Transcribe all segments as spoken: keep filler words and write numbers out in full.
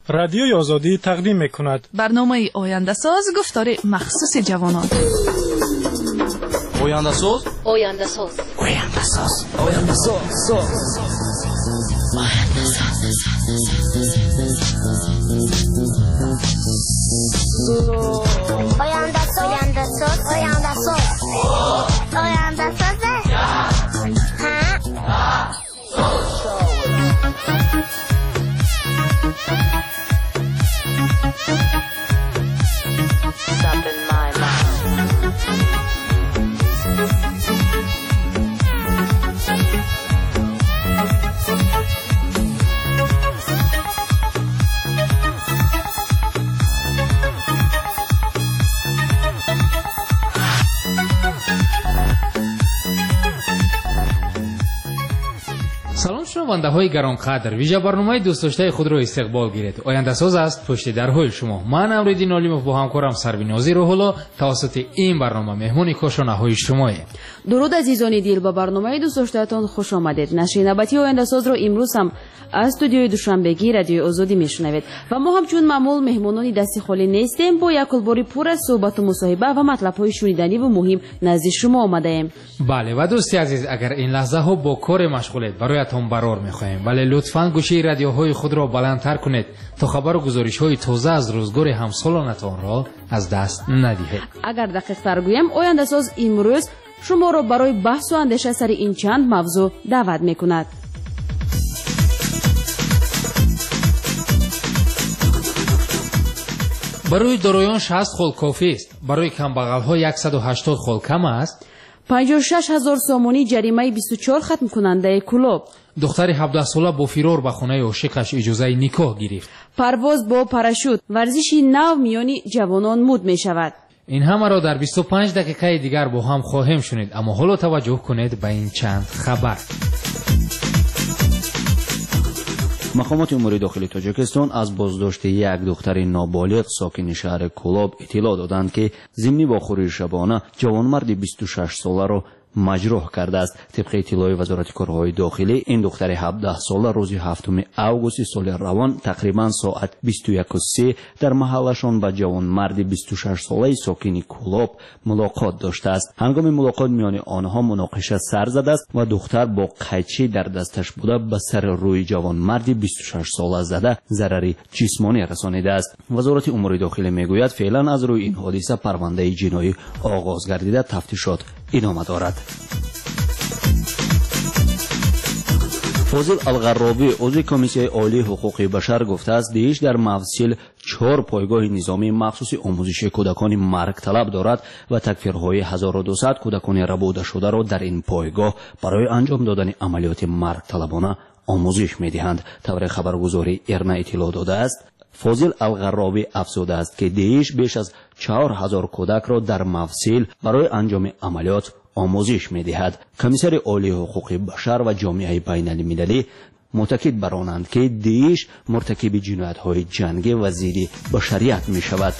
رادیوی آزادی تقدیم می‌کند برنامه آینده ساز گفتار مخصوص جوانان. آینده ساز آینده ساز آینده ساز آینده ساز آینده ساز آینده ساز آینده ساز آینده ساز Stop in my mind. سلام شنونده های گرانقدر، ویژه برنامه دوست داشته خود را استقبال گیرید. آینده ساز است پشت درهای شما. من امروزی نالیموف با همکارم سربینازی روح‌الله توسط این برنامه مهمون کاشانه های شماییم. درود عزیزان دل، با برنامه دوست داشتهتان خوش آمدید. نشر نوبتی آینده ساز را امروز هم از استودیوی دوشنبگی رادیو آزادی میشنوید و ما هم چون معمول مهمانانی دستی خالی نیستیم، با یک الباری پر از صحبت و مصاحبه و مطلب های شنیدنی و مهم نزد شما آمده ایم. بله و دوستی عزیز، اگر این لحظه ها با کار مشغولید برایتان برار میخواهیم، ولی لطفاً گوشه رادیوهای خود را بلندتر کنید تا خبر و گزارش های تازه از روزگار همسالانتان را از دست ندهید. اگر دقیق تر گویم، آینده ساز امروز شما را برای بحث و اندیشه سر این چند موضوع دعوت میکند. برای دارایان شصت خل کافی است، برای کمبغل ها صد و هشتاد خل کم است. پنجاه و شش هزار سامانی جریمه بیست و چهار ختم کننده کلوب. دختر هفده ساله با فرار به خانه عاشقش اجازه نکاح گرفت. پرواز با پاراشوت، ورزشی نو میانی جوانان مد می شود. این همه را در بیست و پنج دقیقه دیگر با هم خواهیم شنید، اما حالا توجه کنید به این چند خبر. مقامات امور داخلی تاجیکستان از بازداشت یک دختر نابالغ ساکن شهر کولاب اطلاع دادند که ضمن واخوری شبانه جوانمرد بیست و شش ساله را مجروح کرده است. طبق اطلاع وزارت کارهای داخلی، این دختر هفده ساله روز هفتم اوگوست سال روان تقریبا ساعت بیست و یک و سه در محلشان با جوانمرد بیست و شش ساله ساکن کولاب ملاقات داشته است. هنگام ملاقات میان آنها مناقشه سر زده است و دختر با قیچی در دستش بوده به سر روی جوانمرد بیست و شش ساله زده ضرری جسمانی رسانیده است. وزارت امور داخلی میگوید فعلا از روی این حادثه پرونده جنایی آغاز گردیده تفتیشات ادامه دارد. فاضل الغرابی عضو کمیسیون عالی حقوق بشر گفته است داعش در مفصل چهار پایگاه نظامی مخصوص آموزش کودکان مرگ طلب دارد و تکفیرهای هزار و دویست کودکان ربوده شده را در این پایگاه برای انجام دادن عملیات مرگ طلبانه آموزش می‌دهند. طور خبرگزاری ارنا اطلاع داده است. فاضل الغرابی افزوده است که داعش بیش از چهار هزار کودک را در مفصل برای انجام عملیات آموزش می‌دهد. کمیسر عالی حقوق بشر و جامعه بین المللی متأکد بر آنند که داعش مرتکب جنایت‌های جنگی و ضد بشریت می‌شود.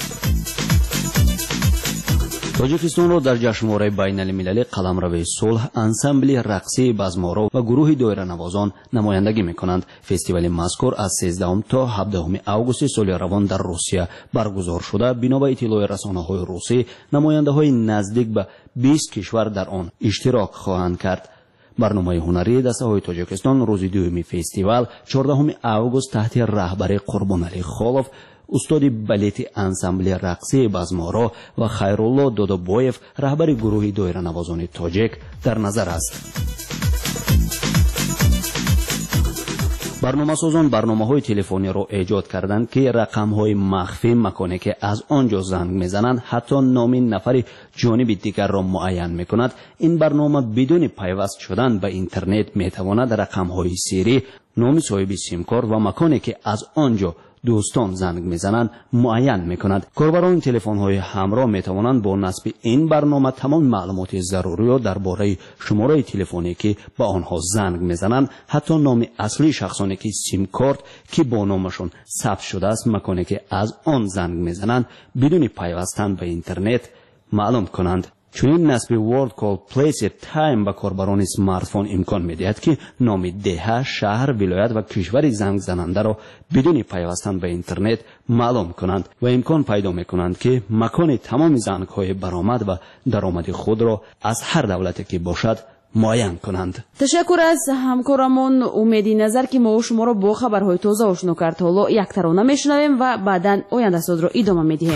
تاجیکستان را در جشنواره بین المللی قلمرو صلح انسمبل رقصی بزمارو و گروه دایره نوازان نمایندگی می‌کنند. فستیوال مذکور از سیزدهم تا هفدهم اوگوست سال روان در روسیه برگزار شده. بنا به اطلاع رسانه‌های روسی، نماینده‌های نزدیک به بیست کشور در آن اشتراک خواهند کرد. برنامه هنری دسته‌های تاجیکستان روز دوم فستیوال چهاردهم اوگوست تحت رهبری قربانعلی خالوف، استاد بالت انسمبل رقصی بزمارو و خیرالله دودابویف رهبر گروه دایره نوازان تاجیک در نظر است. برنامه سازان برنامه های تلفنی را ایجاد کردند که رقم های مخفی مکانی که از آنجا زنگ میزنند حتی نام نفر جانب دیگر را معین میکند. این برنامه بدون پیوست شدن به اینترنت میتواند رقم های سری، نام صاحب سیم کارت و مکانی که از آنجا دوستان زنگ میزنند معین میکند. کاربران تلفن های همراه میتوانند با نصب این برنامه تمام معلومات ضروری را درباره شماره تلفنی که با آنها زنگ میزنند، حتی نام اصلی شخصانی که سیم کارت که با نامشون ثبت شده است، مکانی که از آن زنگ میزنند بدون پیوستن به اینترنت معلوم کنند. چنین نصب Word Call Place Time به کاربران سمارتفون امکان می‌دهد که نام دهه، شهر، ولایت و کشور زنگ زننده را بدون پیوستن به اینترنت معلوم کنند و امکان پیدا می‌کنند که مکان تمام زنگ‌های برآمد و درآمد خود را از هر دولتی که باشد معین کنند. تشکر از همکارمون امیدی نظر که ما شما را با خبرهای تازه آشنا کرد. حالا یک ترانه میشنویم و بعداً آینده ساز را ادامه میدیم.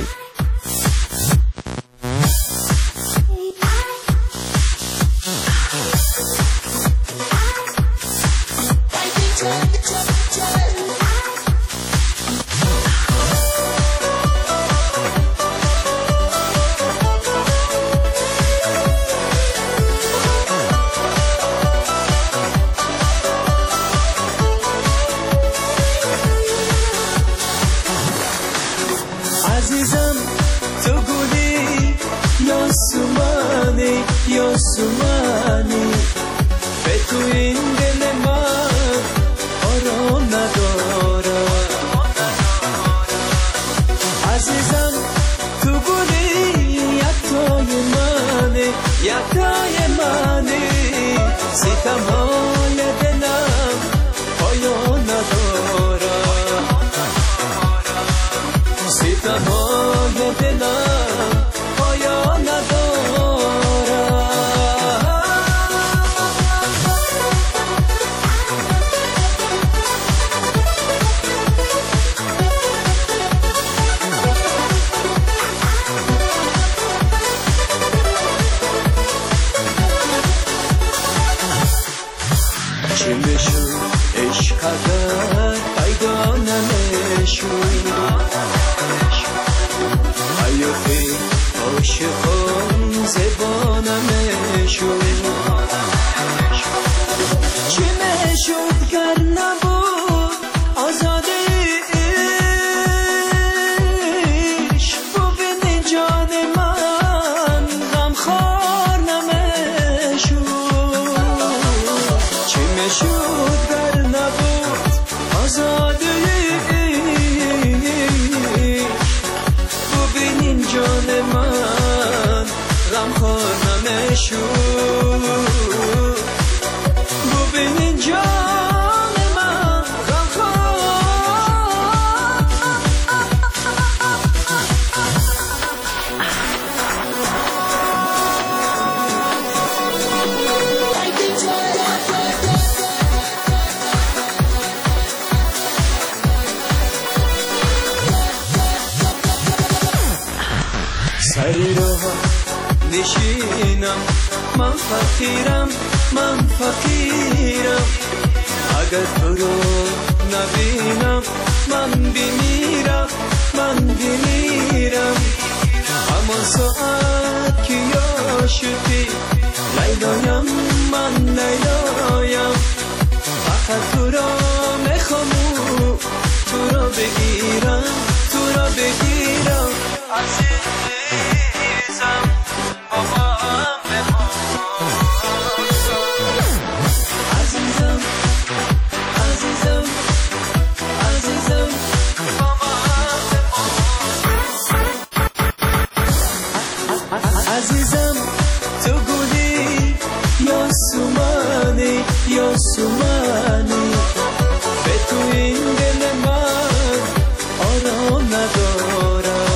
عزیزم تو گلی یا سومانی یا سومانی به تو این دل من آرام ندارم. عزیزم تو گلی یکتای منی یکتای منی ستمهای دلم پایان ندارم. ستمهای دلم پایان ندارم. چی میشد عشق اگر پیدا نمیشد حیاتی عاشقان زبانم شد. چی میشد گر نبود آزادی عشق ببینی جان من غمخوار نمیشد. چی میشد گر نبود آزادی جان من غمخوار نمیشد. ببینین جان من غمخوار. سری راه نشینم من فقیرم من فقیرم اگر تو رو نبینم من بمیرم من بمیرم. اما ساعت که یا شدی لیلایم من لیلایم فقط تو را میخوام تو را بگیرم تو را بگیرم. عزیزم با هم بمان عزیزم عزیزم عزیزم با هم بمان. عزیزم تو گلی یا سومانی یا سومانی به تو این دل من آرام ندارم.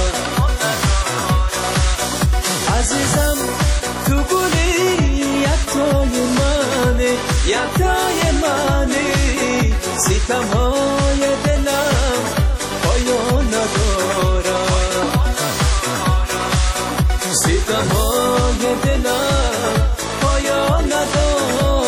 عزیزم تو گلی یکتای منی یکتای منی ستمهای دلم پایان ندارم. ستمهای دلم پایان ندارم.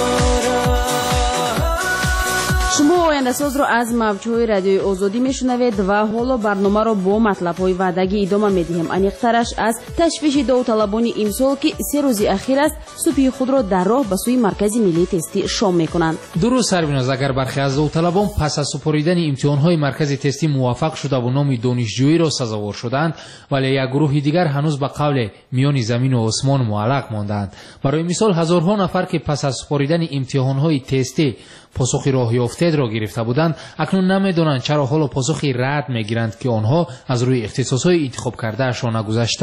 شما آینده ساز رو از موجهای رادیوی آزادی میشنوید و حالا برنامه رو با مطلب‌های وعدگی ادامه میدیم. انیق‌ترش از تشویش داوطلبانی امسال که سه روز اخیر است صبح خود را در راه به سوی مرکز ملی تستی شام میکنند. درست سربیناز اگر برخی از داوطلبان پس از سپردن امتحان‌های مرکز تستی موفق شده و نام دانشجویی را سزاوار شدند، ولی یک گروه دیگر هنوز به قول میان زمین و آسمان معلق ماندند. برای مثال هزارها نفر که پس از سپردن امتحان‌های تستی پاسخی راه یافته را گرفته بودند اکنون نمیدانند چرا حالا پاسخی رد میگیرند که آنها از روی اختصاص‌های انتخاب کرده شان نگذشتند.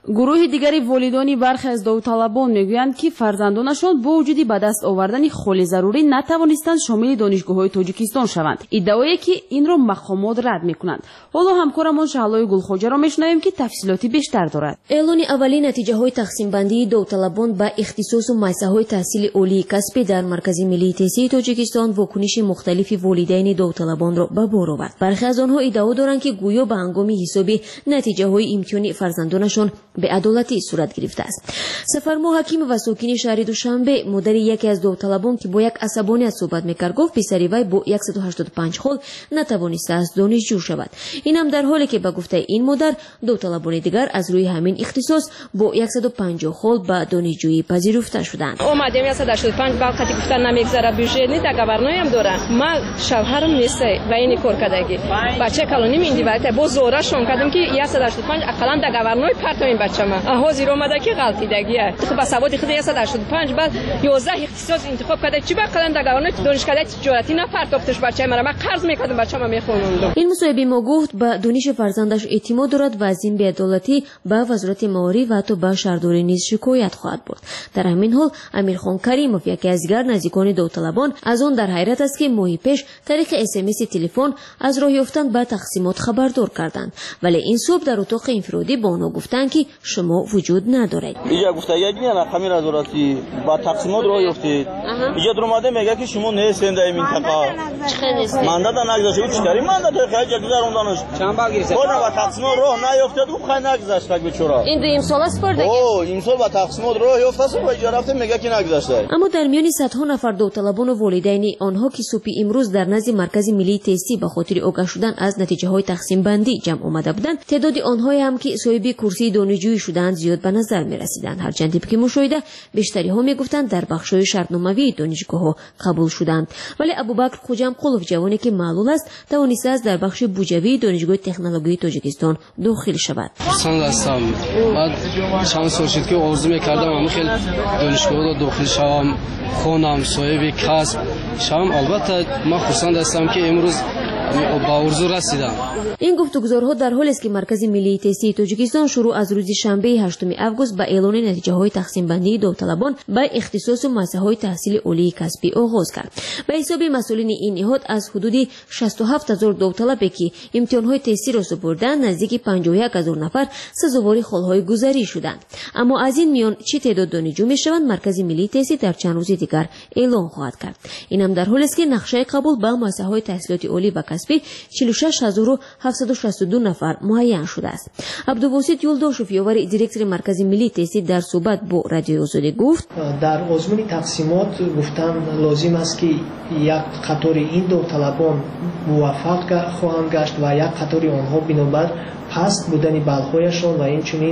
گروه دیگری والدانی برخی از داوطلبان میگویند که فرزندانشان با وجود به دست آوردن خول ضروری نتوانستند شامل دانشگاه‌های تاجیکستان شوند. ادعایی که این را مقامات رد میکنند. حالا همکارمان شهلای گلخوجه را میشنویم که تفصیلاتی بیشتر دارد. اعلان اولین نتیجه‌های تقسیم بندی داوطلبان با اختصاص و مؤسسه‌های تحصیل عالی کسبی در مرکز ملی تحصیل تاجیکستان واکنش مختلف والدین داوطلبان را به بار آورد. برخی از آنها ادعا دارند که گویا به هنگام حساب نتیجه‌های امتحان فرزندانشان به عدالتی صورت گرفته است. سفرمو حکیم و ساکن شهر دوشنبه مادر یکی از داوطلبان که با یک عصبانیت صحبت می‌کرد گفت پسری وی با صد و هشتاد و پنج خال نتوانسته است دانشجو شود. این هم در حالی که به گفته این مادر داوطلبان دیگر از روی همین اختصاص با صد و پنجاه خال به دانشجویی پذیرفته شدند. اومدیم صد و هشتاد و پنج وقتی گفتن نمیگذره بودجه نی دگاورنایی هم داره. من شوهرم نیست و این کار کردگی. بچه کلونی میندی وقت با زورشون کردم که صد و هشتاد و پنج اقلا دگاورنای پرت این بچه‌م. حاضر اومده که غلطی دگیه. خب سواد خود صد و هشتاد و پنج بعد یازده اختصاص انتخاب کرده چی بقلا دگاورنای دانشگاه تجارتی نپرتافتش بچه مرا. من قرض میکردم بچه‌م میخوندم. این مصاحبه ما گفت به دانش فرزندش اعتماد دارد و از این بی‌عدالتی به وزارت معارف و حتی به شهرداری نیز شکایت خواهد برد. در همین حال امیرخان کریموف یکی از دیگر نزدیکان داوطلبان از آن در حیرت است که ماهی پیش طریق اس ام اس تلفن از راه یافتن به تقسیمات خبردار کردند ولی این صبح در اتاق انفرادی با آنها گفتند که شما وجود ندارید. اینجا گفته یک نه خمیر از وراتی با تقسیمات راه یافتید. اینجا درآمده میگه که شما نیستید در این منطقه. چه مانداد نگذاشته بود چیکاری مانداد خیلی گذروندنش چند بار گرفت خود با تقسیمات راه نیافتید و خیلی نگذاشت بیچاره این دو امسال است برده او امسال با تقسیمات راه یافته و اجاره رفته میگه که نگذاشته. اما در میان صدها نفر داوطلبان و والدین آنها که صبح امروز در نزد مرکز ملی تستی به خاطر آگاه شدن از نتیجه های تقسیم بندی جمع آمده بودند تعداد آنهایی هم که صاحب کرسی دانشجویی شدند زیاد به نظر می رسیدند. هرچند که مشاهده بیشتری ها میگفتند در بخش‌های شرطنامه‌ای دانشگاه ها قبول شدند ولی ابوبکر خوجم قلوف جوانی که معلول است توانسته است در بخش بوجوی دانشگاه تکنولوژی تاجیکستان داخل شود. پسند هستم. بعد چند سال شد که آرزو می‌کردم اما خیلی دانشگاه را داخل شوم خونم صاحب کسب شوم. البته من خرسند هستم که امروز با آرزو رسیدم. این گفتگوزارها در حالی است که مرکز ملی تحصیل تاجیکستان شروع از روز شنبه هشتم آگوست با اعلان نتیجه های تقسیم بندی داوطلبان به اختصاص و مؤسسه های تحصیل عالی کسبی آغاز کرد. به حساب مسئولین این نهاد از حدود شصت و هفت هزار داوطلبی که امتحان های تحصیل را سپردند نزدیک پنجاه و یک هزار نفر سزاوار خالهای گذری شدند. اما از این میان چه تعداد دانشجو میشوند مرکز ملی تحصیل در چند روز دیگر اعلان خواهد کرد. این هم در حالی است که نقشه قبول به مؤسسه های تحصیلات عالی و کسبی چهل و شش هزار و هفتصد و شصت و دو نفر معین شده است. عبدالواسط یولداشوف یاور دیرکتور مرکز ملی تحصیل در صحبت با رادیو آزادی گفت در آزمون تقسیمات گفتن لازم است که یک قطار این داوطلبان موفق خواهند گشت و یک قطار آنها بنابر پست بودن بلهایشان و اینچنین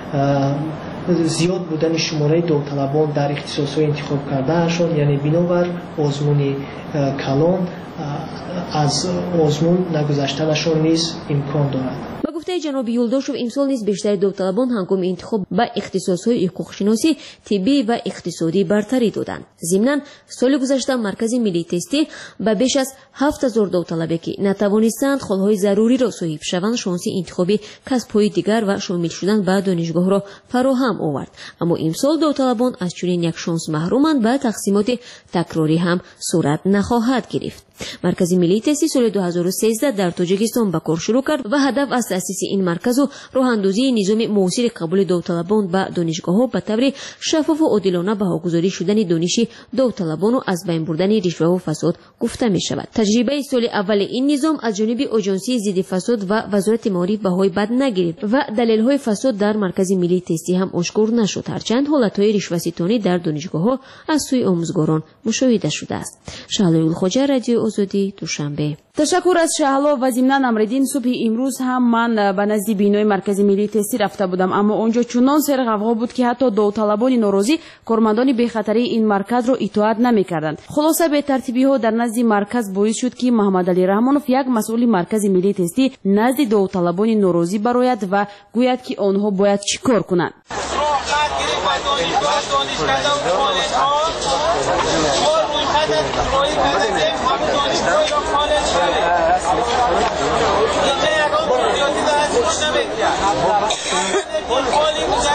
زیاد بودن شماره داوطلبان در اختصاص‌های انتخاب کردهشان یعنی بنابر آزمون کلان از آزمون نگذشتنشان نیز امکان دارد. با گفته جناب یولداشوف امسال نیز بیشتر داوطلبان هنگام انتخاب به اختصاص‌های حقوق شناسی، طبی و اقتصادی برتری دادند. ضمناً سال گذشته مرکز ملی تستی به بیش از هفت هزار داوطلبی که نتوانستند خالهای ضروری را صاحب شوند شانس انتخابی کسب‌های دیگر و شامل شدن به دانشگاه را فراهم آورد. اما امسال داوطلبان از چنین یک شانس محرومند و تقسیمات تکراری هم صورت نخواهد گرفت. مرکز ملی تحصیل سال دو هزار و سیزده در تاجیکستان به کار شروع کرد و هدف از تأسیس این مرکز و راه‌اندازی نظام معاصر قبول داوطلبان به دانشگاه‌ها به طور شفاف و عادلانه بهاگذاری شدن دانش داوطلبان و از بین بردن رشوه و فساد گفته می شود. تجربه سال اول این نظام از جانب آژانسی ضد فساد و وزارت معارف بهای بد نگرفت و دلایل فساد در مرکز ملی تحصیل هم آشکار نشد، هرچند حالت‌های رشوه‌ستانی در دانشگاه‌ها از سوی آموزگاران مشاهده شده است. شهلای گلخوجه، رادیو آزادی، دوشنبه. تشکر از شهلا و ضمناً امردین صبح امروز هم من به نزد بینای مرکز ملی تحصیل رفته بودم، اما اونجا چنان سر غوغا بود که حتی داوطلبان ناراضی کارمندان بخطری این مرکز را اطاعت نمی‌کردند. خلاصه به ترتیبی‌ها در نزد مرکز باعث شد که محمد علی رحمانوف یک مسئول مرکز ملی تحصیل نزد داوطلبان ناراضی براید و گوید که آنها باید چیکار کنند. اینجا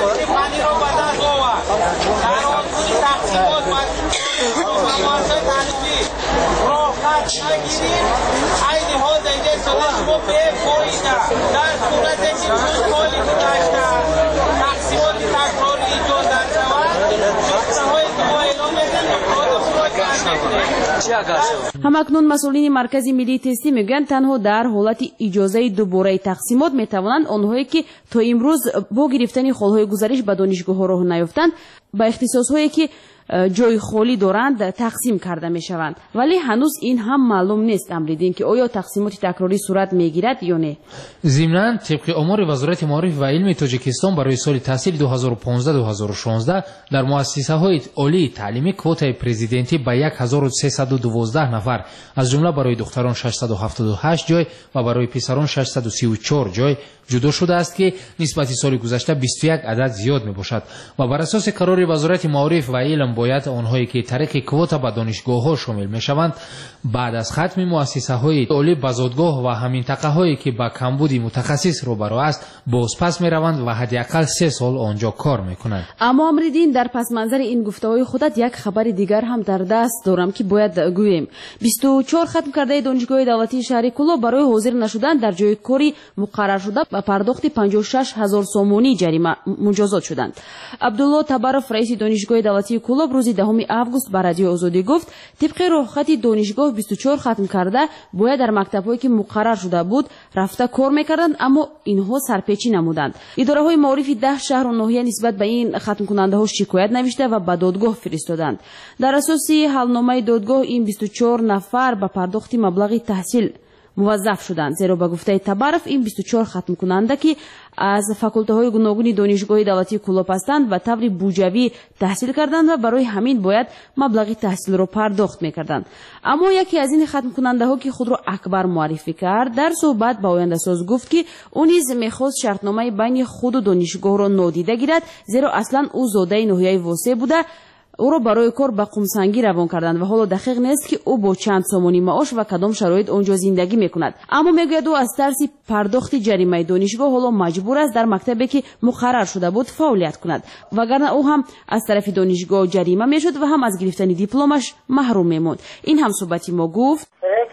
ҳамакнун масъулини маркази миллии тестӣ мегӯянд танҳо дар ҳолати иҷозаи дубораи тақсимот метавонанд онҳое ки то имрӯз бо гирифтани холҳои гузариш ба донишгоҳҳо роҳ наёфтанд ба ихтисосҳое ки ҷои холӣ доранд тақсим карда мешаванд, вале ҳанӯз ин ҳам маълум нест амридин ки оё тақсимоти такрорӣ сурат мегирад ё не. зимнан тибқи омори вазорати маориф ва илми тоҷикистон барои соли таҳсили ду ҳазору понздаҳ ду ҳазору шонздаҳ дар муассисаҳои олии таълимӣ квотаи президентӣ ба ҳазору сесаду дувоздаҳ нафар аз ҷумла барои духтарон шашсаду ҳафтоду ҳашт ҷой ва барои писарон шашсаду сию чор ҷой ҷудо шудааст ки нисбати соли гузашта бисту як адад зиёд мебошад ва бар асоси қарори вазорати маориф ва илм бояд онҳое ки тариқи квота ба донишгоҳҳо шомил мешаванд баъд аз хатми муассисаҳои олӣ ба зодгоҳ ва ҳаминтақаҳое ки ба камбуди мутахассис рӯбаро аст бозпас мераванд ва ҳадди ақал се сол онҷо кор мекунанд. аммо амридин дар пасманзари ин гуфтаҳои худат як хабари дигар ҳам дар даст дорам ки бояд гӯем. бисту чор хатм кардаи донишгоҳи давлатии шаҳри Кӯлоб барои ҳозир нашудан дар ҷои кори муқаррар шуда ба пардохти панҷоҳу шаш ҳазор сомонӣ ҷарима муҷозот шуданд. Абдулло Табаров раиси донишгоҳи давлатии Кӯлоб рӯзи даҳуми август ба радиои Озодӣ гуфт тибқи роҳхати донишгоҳ бисту чор хатм карда бояд дар мактабҳое ки муқаррар шуда буд рафта кор мекарданд, аммо инҳо сарпечӣ намуданд. идораҳои маорифи даҳ шаҳру ноҳия нисбат ба ин хатмкунандаҳо шикоят навишта ва ба додгоҳ фиристоданд. дар асоси ҳалномаи додгоҳ ин бисту чор нафар ба пардохти маблағи таҳсил муваззаф шуданд, зеро ба гуфтаи Табаров ин бисту чор хатмкунанда ки аз факултаҳои гуногуни донишгоҳи давлатии Кӯлоб ҳастанд ба таври буҷавӣ таҳсил карданд ва барои ҳамин бояд маблағи таҳсилро пардохт мекарданд. аммо яке аз ин хатмкунандаҳо ки худро Акбар муаррифӣ кард дар суҳбат ба Ояндасоз гуфт ки ӯ низ мехост шартномаи байни худу донишгоҳро нодида гирад, зеро аслан ӯ зодаи ноҳияи Восе буда ӯро барои кор ба Қумсангӣ равон карданд ва ҳоло дақиқ нест ки ӯ бо чанд сомони маош ва кадом шароит онҷо зиндагӣ мекунад. аммо мегӯяд ӯ аз тарси пардохти ҷаримаи донишгоҳ ҳоло маҷбур аст дар мактабе ки муқаррар шуда буд фаъолият кунад, вагарна ӯ ҳам аз тарафи донишгоҳ ҷарима мешуд ва ҳам аз гирифтани дипломаш маҳрум мемонд. ин ҳамсӯҳбати мо гуфт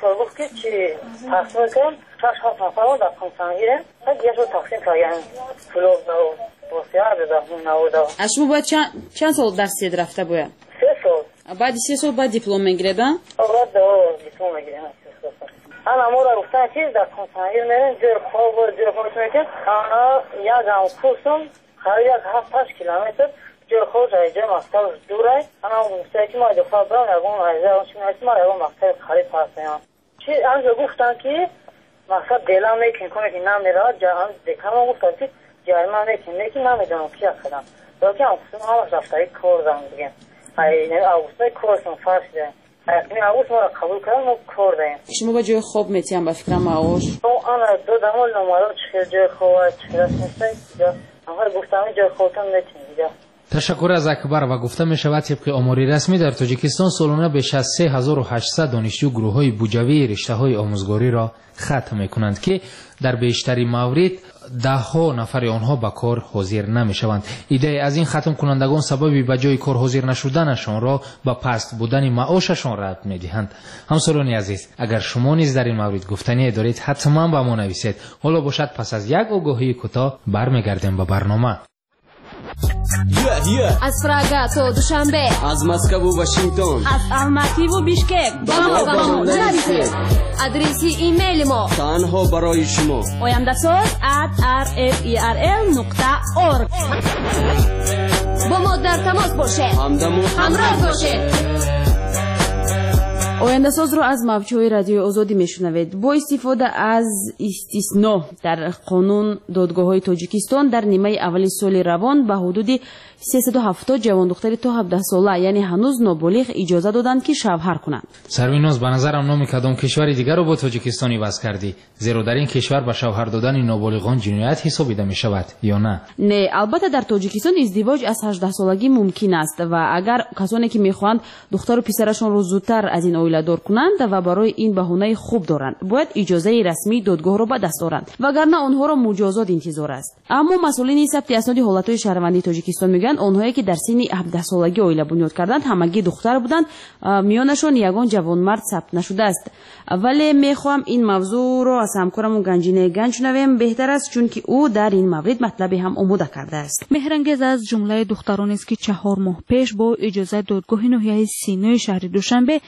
аз шумо бояд чанд сол дарсият рафта бояд? се сол. баъди се сол баъд диплом мегиред? баъд диплом мегирем. ана мо дар гуфтан чиз дар консерватория мерем ҷои хоб ҷои хоб мекунем ана як ам курсум ҳар як ҳафт ҳашт километр ҷои хоб ҷои мактаб дурай ана гуфтан ки мо дохта брам ягон айза он чиз ма ягон мактаб хариб ҳастам чи анҷо гуфтан ки мақсад делам мекин коне ки намерад ҷаҳан декамо гуфтан ки ҷарима мекин мекин намедонам ки як кадам yoki avgustun ҳамаш дафтари кор дам дигем ай не августаи корсум фарш дем якми август мора қабул кардам мо кор даем шумо ба ҷои хоб метиҳам ба фикрам маош то ана додам ол номаро чихел ҷои хоб чихел асместай ҷа амҳар гуфтами ҷои хобтон метин дига ташаккур аз Акбар ва гуфта мешавад тибқи омори расмӣ дар Тоҷикистон солона беш аз се ҳазору ҳаштсад донишҷӯ гурӯҳҳои буҷавии риштаҳои омӯзгориро хатм мекунанд ки дар бештари маврид даҳҳо нафари онҳо ба кор ҳозир намешаванд. идеи аз ин хатм кунандагон сабаби ба ҷои кор ҳозир нашуданашонро ба паст будани маошашон рабт медиҳанд. ҳамсолони азиз, агар шумо низ дар ин маврид гуфтание доред ҳатман ба мо нависед. ҳоло бошад пас аз як огоҳии кӯтоҳ бармегардем ба барнома. Yeah, yeah. از فرага то Душанбе, از مسکو و واشنگتن، از الماتی و بیشکک با ما با ما نویسید. آدرسی ایمیل ما تنها برای شما oyandasot at r f e r l نقطه org. با ما در تماس باشید، همراه باشید. ояндасозро аз мавҷҳои радиои озодӣ мешунавед. бо истифода аз истисно дар қонун додгоҳҳои тоҷикистон дар нимаи аввали соли равон ба ҳудуди сесаду ҳафтод ҷавондухтари то ҳабдаҳ сола яъне ҳанӯз ноболиғ иҷоза доданд ки шавҳар кунанд. сарвиноз ба назарам номи кадом кишвари дигарро бо Тоҷикистон иваз кардӣ, зеро дар ин кишвар ба шавҳар додани ноболиғон ҷиноят ҳисобида мешавад ё на? не, албатта дар Тоҷикистон издивоҷ аз ҳаждаҳсолагӣ мумкин аст ва агар касоне ки мехоҳанд духтару писарашонро зудтар аз ин оиладор кунанд ва барои ин баҳонаи хуб доранд, бояд иҷозаи расмии додгоҳро ба даст оранд, вагарна онҳоро муҷозот интизор аст. аммо масъулини сабти асноди ҳолатҳои шаҳрвандии Тоҷикистон мегӯянд онҳое ки дар синни ҳабдаҳсолагӣ оила бунёд карданд ҳамагӣ духтар буданд, миёнашон ягон ҷавонмард сабт нашудааст. вале мехоҳам ин мавзӯъро аз ҳамкорамон Ганҷине Ганҷ шунавем, беҳтар аст, чунки ӯ дар ин маврид матлабе ҳам омода кардааст. меҳрангез аз ҷумлаи духтаронест ки чаҳор моҳ пеш бо иҷозаи додгоҳи ноҳияи Синои шаҳри Душанбе дар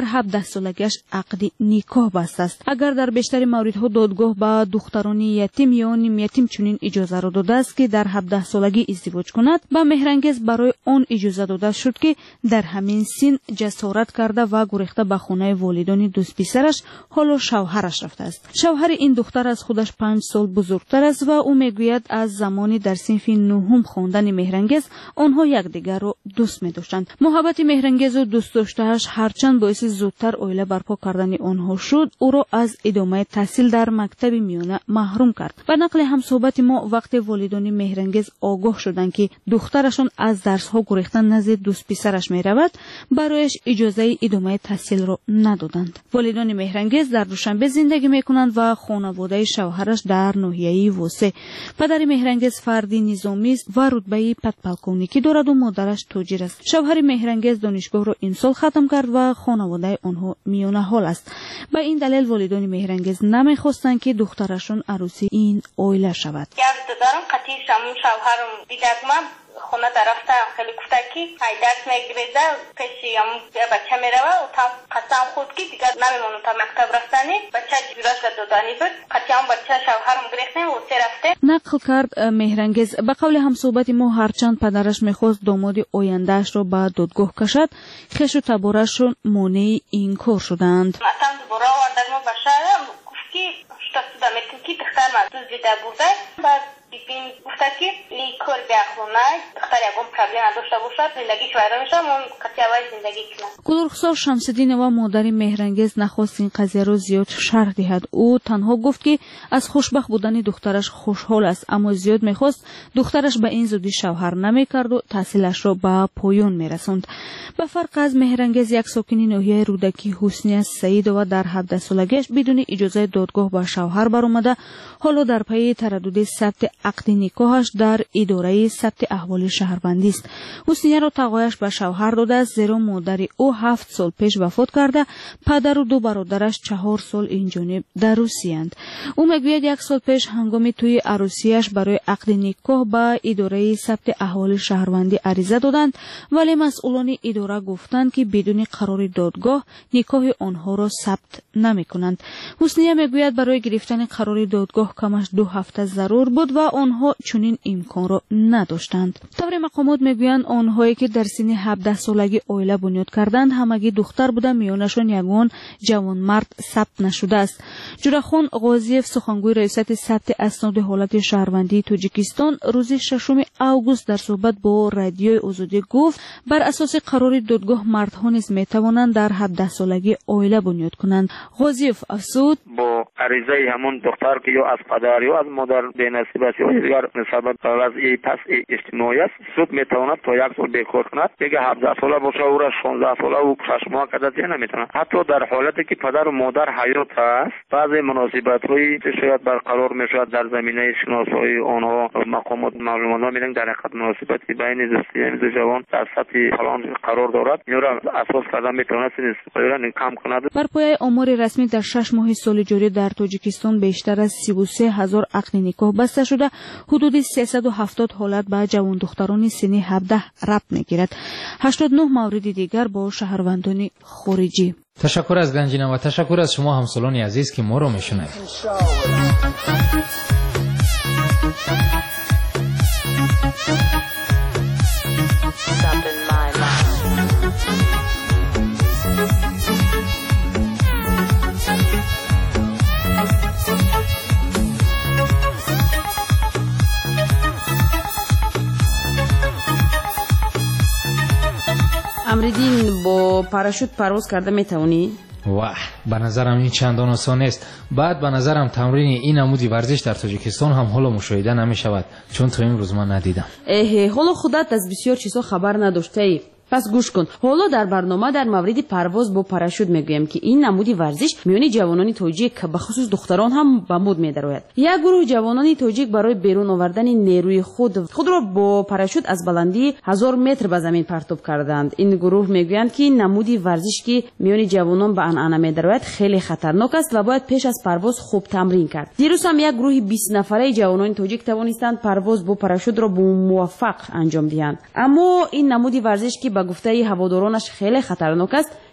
در هفده سالگیش عقد نیکاه بسته است. اگر در بیشتر موردها دادگاه با دختران یتیم یا نیم یتیم چنین اجازه را داده است که در هفده سالگی ازدواج کند، با مهرانگیز برای آن اجازه داده شد که در همین سن جسارت کرده و گریخته به خانه والدان دوست پسرش حالا شوهرش رفته است. شوهر این دختر از خودش پنج سال بزرگتر است و او میگوید از زمانی در صنف نهم خواندن مهرانگیز آنها یکدیگر را دوست می‌داشتند. محبت مهرانگیز و دوست داشته‌اش هرچند باعث زودتر عائله برپا کردن آنها شد، او را از ادامه تحصیل در مکتب میانه محروم کرد. به نقل همصحبت ما وقتی والدان مهرانگیز آگاه شدند که دخترشان از درس‌ها گریختن نزد دوست پسرش می‌رود، برایش اجازه ادامه تحصیل را ندادند. والدان مهرانگیز در دوشنبه زندگی می‌کنند و خانواده شوهرش در ناحیه واسه. پدر مهرانگیز فردی نظامی است و رتبه پدپلکونیکی دارد و مادرش تاجر است. شوهر مهرانگیز دانشگاه را این سال ختم کرد و خانواده آنها میانه حال است. به این دلیل والدان مهرانگیز نمی‌خواستند که دخترشان عروسی این عائله شود. دارم قطعی شما شوهرم دیدم من خونه رفتم خیلی گفته که های درس میگیره پیشی هم بچه میروه و تا قسم خود که دیگر نمیمونم تا مکتب رفتنی بچه جیراش دادانی بود قطعی هم بچه شوهرم گریختیم و سه رفته. نقل کرد مهرانگیز. به قول همصحبت ما هرچند پدرش میخواست داماد آیندهش را به دادگاه کشد، خویش و تبارشون مانع این کار شدند. مثلا دوباره آوردن ما بشه گفت که شتا سودا میتون که دختر من دوز دیده بوده بعد ببین گفته که لی کار بیاخونه دختر یکم پرابلم نداشته باشد زندگیش ویران میشه من قطعی اول زندگی کنم. گلرخسار شمس‌الدین و مادر مهرانگیز نخواست این قضیه را زیاد شرح دهد. او تنها گفت که از خوشبخت بودن دخترش خوشحال است، اما زیاد میخواست دخترش به این زودی شوهر نمیکرد و تحصیلش را به پایان میرساند. به فرق از مهرانگیز، یک ساکن ناحیه رودکی حسنی است. سعید و در هفده سالگیش بدون اجازه دادگاه با شوهر برآمده، حالا در پی تردد ثبت عقد نکاحش در اداره ثبت احوال شهروندی است. حسنیه را تقاضاش به شوهر داده است زیرا مادر او هفت سال پیش وفات کرده، پدر و دو برادرش چهار سال این جانب در روسیه اند. او میگوید یک سال پیش هنگام توی عروسیش برای عقد نکاح به اداره ثبت احوال شهروندی عریضه دادند، ولی مسئولان اداره گفتند که بدون قرار دادگاه نکاح آنها را ثبت نمی‌کنند. حسنیه میگوید برای گرفتن قرار دادگاه کمش دو هفته ضرور بود و آنها چنین امکان را نداشتند. طور مقامات میگویند آنهایی که در سن هفده سالگی عائله بنیاد کردند همگی دختر بوده، میانشان یگان جوانمرد ثبت نشده است. جورخان قاضیف سخنگوی ریاست ثبت اسناد حالت شهروندی تاجیکستان روز ششم آگوست در صحبت با رادیوی آزادی گفت بر اساس قرار دادگاه مردها نیز میتوانند در هفده سالگی عائله بنیاد کنند. قاضیف افزود با عریضه همون دختر که یا از پدر یا از مادر بی‌نصیب است یا دیگر نسبت به وضعیت پس اجتماعی است، سود میتواند تا یک سال بیکار کند. دیگه هفده ساله باشه او را شانزده ساله او شش ماه کدت نمیتونه. حتی در حالتی که پدر و مادر حیات است، بعضی مناسبت هایی شاید برقرار میشود در زمینه شناسایی آنها مقامات معلومات میدن در حقیقت مناسبتی بین دوستی دو جوان در سطح فلان قرار دارد، این را اساس کرده میتونه استفاده را کم کند. بر پایه آمار رسمی در شش ماه سال جاری در تاجیکستان بیشتر از سی و سه هزار عقد نکاح بسته شده، حدود سیصد و هفتاد حالت به جوان دختران سن هفده ربط میگیرد. هشتاد و نه مورد دیگر با شهروندان خارجی. تشکر از گنجینه و تشکر از شما همسالان عزیز که ما رو میشنوید. امریدین با پاراشوت پرواز کرده میتونی؟ واه، به نظرم این چندان آسان نیست. بعد به نظرم تمرین این نمودی ورزش در تاجیکستان هم حالا مشاهده نمی شود، چون تا این روز من ندیدم. اه حالا خودت از بسیار چیزا خبر نداشته ای. پس گوش کن. حالا در برنامه در مورد پرواز با پاراشوت میگویم که این نمودی ورزش میان جوانان تاجیک به خصوص دختران هم به مود میدراید. یک گروه جوانان تاجیک برای بیرون آوردن نیروی خود خود را با پاراشوت از بلندی هزار متر به زمین پرتاب کردند. این گروه میگویند که نمودی ورزش که میان جوانان به انعنه میدراید خیلی خطرناک است و باید پیش از پرواز خوب تمرین کرد. دیروز هم یک گروه بیست نفره جوانان تاجیک توانستند پرواز با پاراشوت را با موفق انجام دهند. اما این نمودی ورزش که به گفته هوادارانش خیلی خطرناک است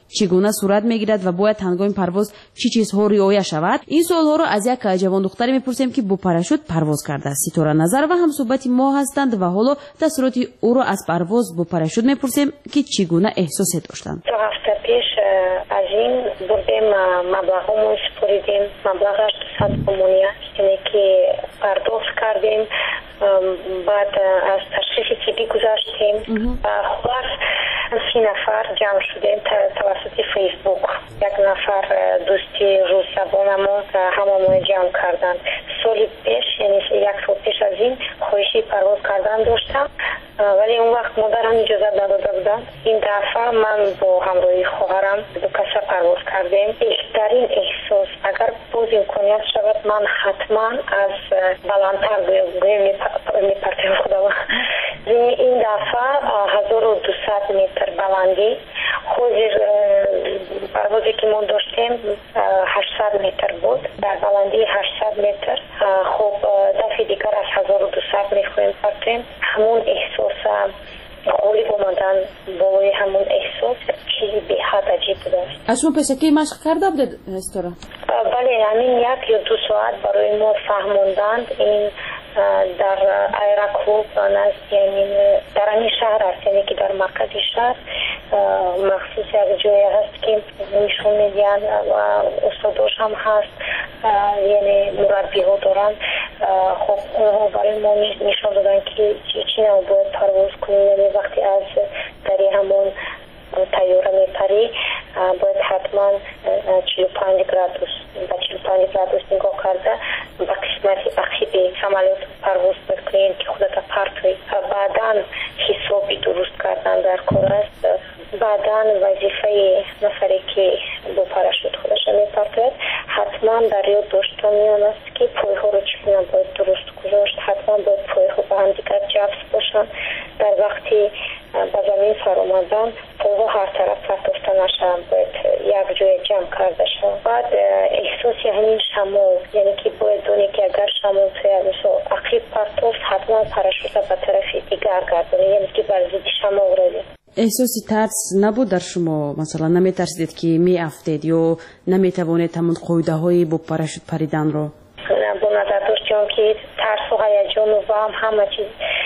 چگونه صورت میگیرد و باید هنگام پرواز چی چیزها رعایت شود؟ این سوالها را از یک جوان دختری میپرسیم که با پاراشوت پرواز کرده است. ستاره نظر و همصحبت ما هستند و حالا تاثیرات او را از پرواز با پاراشوت میپرسیم که چگونه احساس داشتند. دو هفته پیش از این بردیم مبلغمون سپریدیم، مبلغش دویست و پنجاه یعنی که پرداخت کردیم. بعد از تشخیص طبی گذاشتیم و خلاص سی نفر جمع شدیم توسط فیسبوک. یک نفر دوستی روس زبانمون هممون جمع کردن. سالی پیش یعنی یک سال پیش از این خواهشی پرواز کردن داشتم ولی اون وقت مادرم اجازه نداده بودن. این دفعه من با همراهی خواهرم دو کسه پرواز کردیم. بهترین احساس اگر باز امکانیت شود من حتما از بلندتر میپرتیم خدا. این دفعه هزار و دویست متر بلندی خود پروازی که ما داشتیم هشتصد متر بود، در بلندی هشتصد متر. خب دفعه دیگر از هزار و دویست میخوایم پرتیم. همون احساس غالی بماندن بالای همون احساس چیزی به حد عجیب بود. از شما پیشکی مشق کرده بودید استورا؟ بله، همین یک یا دو ساعت برای ما فهموندند. این در ایرکوب نزد یعنی در همین شهر هست، یعنی که در مرکز شهر مخصوص یک جایی هست که نشون میدین و استاداش هم هست، یعنی مربی ها دارن. خب اونها برای ما نشون دادن که چی نباید پرواز کنیم، یعنی وقتی از دری همون تیاره میپری باید حتما چهل و پنج گرادوس با چهل و پنج گرادوس نگاه کرده با قسمت عقیبی سمالیت پرواز بکنین که خودت پرتوی. بعدا حسابی درست کردن در کار است. بعدا وظیفه نفری که با پاراشوت خودش میپرتوید حتما در یاد داشتن میان است که پایها رو چگونه باید درست گذاشت. حتما باید پایها به هم دیگر جفت باشن. در وقتی به زمین سر آمدن پایها هر طرف پرتافته نشن، باید یک جای جمع کرده شد. بعد احساسی همین شمال، یعنی که باید دونی که اگر شمال توی مثلا عقیب پرتافت حتما پاراشوت به طرف دیگر گردونه، یعنی که بر ضد شمال رده. احساسی ترس نبود در شما؟ مثلا نمی ترسیدید که می افتید یا نمی توانید همون قاعده های با پاراشوت پریدن رو؟ نه، با نظر داشتم که ترس و هیجان و هم همه چیز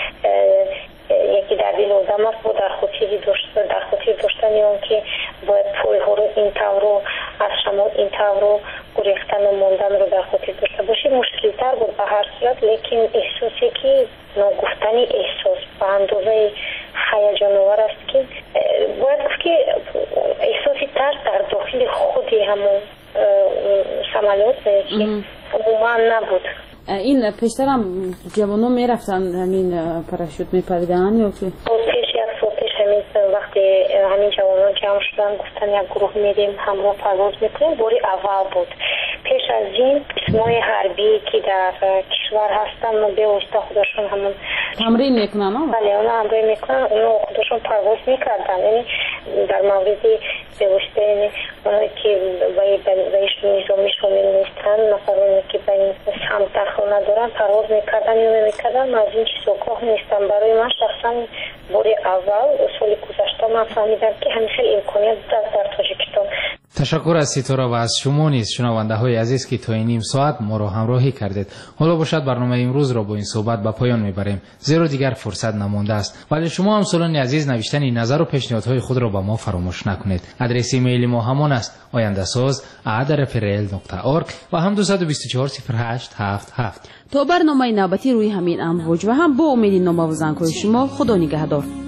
یکی در دل آدم است. با در خاطر داشتن در خاطر داشتن اون که باید پای ها رو این طور رو از شما این طور رو گریختن و ماندن رو در خاطر داشته باشید مشکل تر بود به هر صورت. لیکن احساسی که ناگفتنی احساس به اندازه هیجان آور است که باید گفت که احساسی ترس در داخل خودی همون سمالیات که عموما نبود. این پیشتر هم جوانان میرفتن همین پاراشوت میپریدن یا که؟ پیش یک سال پیش همین وقتی همین جوانان جمع شدن گفتن یک گروه میریم همراه پرواز میکنیم. باری اول بود. پیش از این قسمای حربی که در کشور هستن و به واسطه خودشون همون تمرین میکنن. بله، اونا تمرین میکنن، اونا خودشون پرواز میکردن. یعنی در مورد به واسطه یعنی اونایی که بهش نظامی شامل نیستن، نفرانی که به این سمت دخل ندارن پرواز میکردن یا نمیکردن. من از این چیز آگاه نیستم. برای من شخصا باری اول سال گذشته من فهمیدم که همین خیلی امکانیت دارد در تاجیکستان. تشکر از ستاره و از شما نیز شنونده های عزیز که تا این نیم ساعت ما را همراهی کردید. حالا باشد برنامه امروز را با این صحبت به پایان میبریم، زیرا دیگر فرصت نمانده است. ولی شما همسالان عزیز نوشتن نظر و پیشنهادهای خود را با ما فراموش نکنید. آدرس ایمیل ما همان است آینده‌ساز ات رفرل نقطه اورگ و هم دو دو چهار صفر هشت هفت هفت. تا برنامه نوبتی روی همین امواج و هم با امید نامه و زنگ‌های شما، خدا نگهدار.